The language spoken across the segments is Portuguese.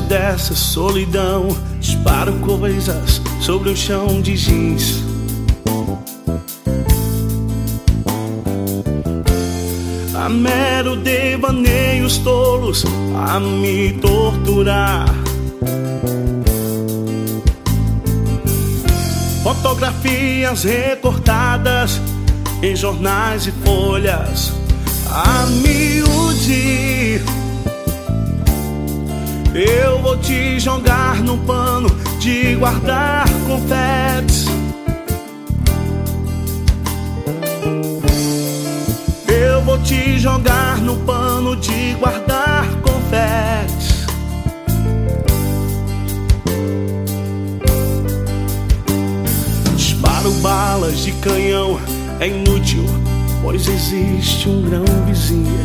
dessa solidão, disparo coisas sobre um chão de giz. Há mero devaneios tolos a me torturar. Fotografias recortadas em jornais e folhas a miúde. Eu vou te jogar no pano de guardar confetes. Eu vou te jogar no pano de guardar confetes. Disparo balas de canhão, é inútil, pois existe um grão vizinho.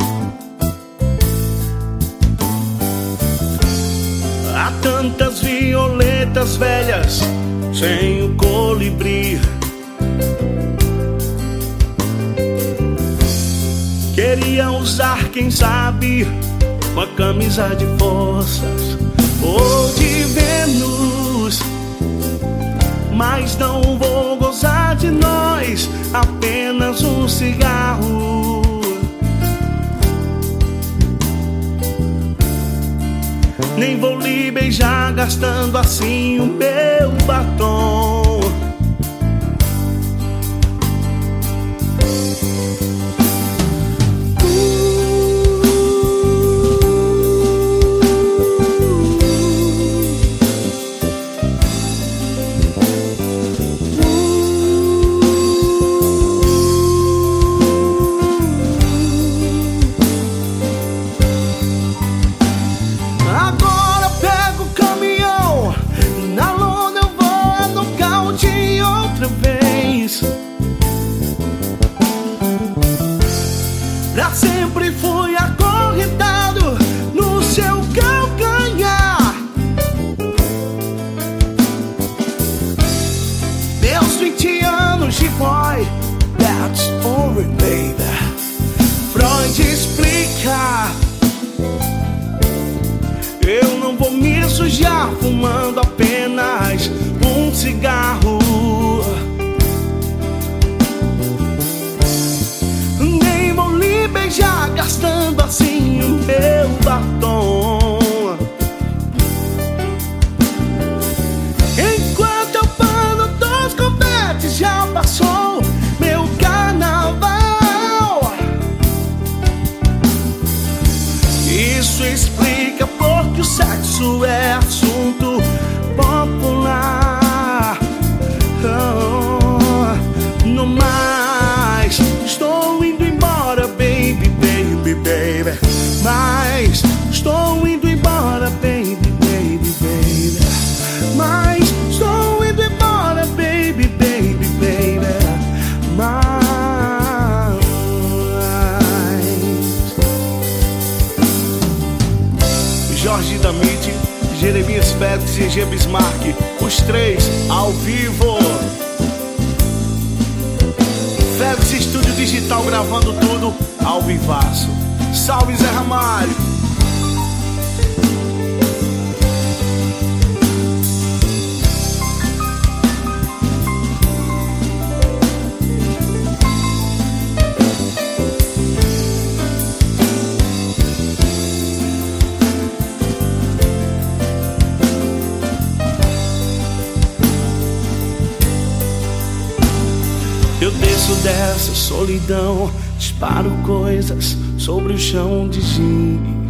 Há tantas violetas velhas sem o colibri. Queria usar, quem sabe, uma camisa de forças ou de Vênus, mas não vou gozar de nós, apenas um cigarro. Nem vou lhe beijar gastando assim o meu batom. Pra sempre fui acorrentado no seu calcanhar. Meus 20 anos de boy, that's over, baby. Freud explica: eu não vou me sujar fumando apenas um cigarro. Já gastando assim o meu batom. Enquanto eu pano dos confetes, já passou meu carnaval. Isso explica porque o sexo é assunto popular. No mais, estou indo embora, baby, baby, baby. Mas estou indo embora, baby, baby, baby. Mas estou indo embora, baby, baby, baby. Mas Jorge Damit, Jeremias Félix e G. Bismarck, os três ao vivo. Félix Estúdio Digital gravando tudo ao vivaço. Salve Zé Ramalho. Eu desço dessa solidão, disparo coisas sobre o chão de giz.